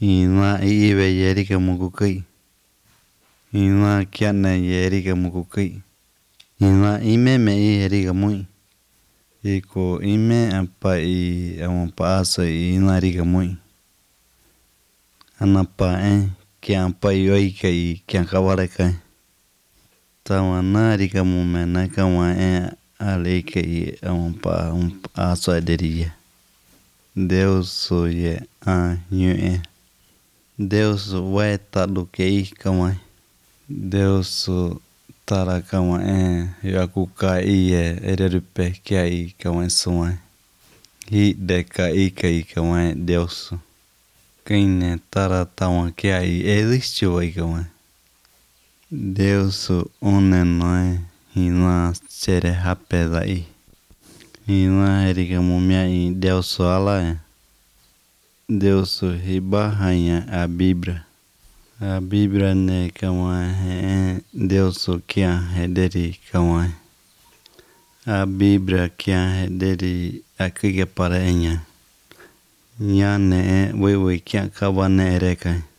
Inua iive yerika mukukai. Inua kiana yerika mukukai. Inua imeme yerika mui. Iko ime apa amapa asa inua rika mui. Anapa kian pai oika kian kawareka. Tawana rika mumena kama aleika amapa asa deria. Deus ye nyue. Deus vai tadu kei kama. Deus tara kama yaku ka ererupe kai kama suma. Hi deka kai kama Deus. Kaine tara tama kai existiu ai kama. Deus one noi hina sere hapedai. Hina erika mumia Deus ala. Deus ribarranha a Bíblia. A Bíblia ne kama Deus kia hederi kama. A Bíblia kia hederi akiga parenya. Nyane wewe kia kawane ereka.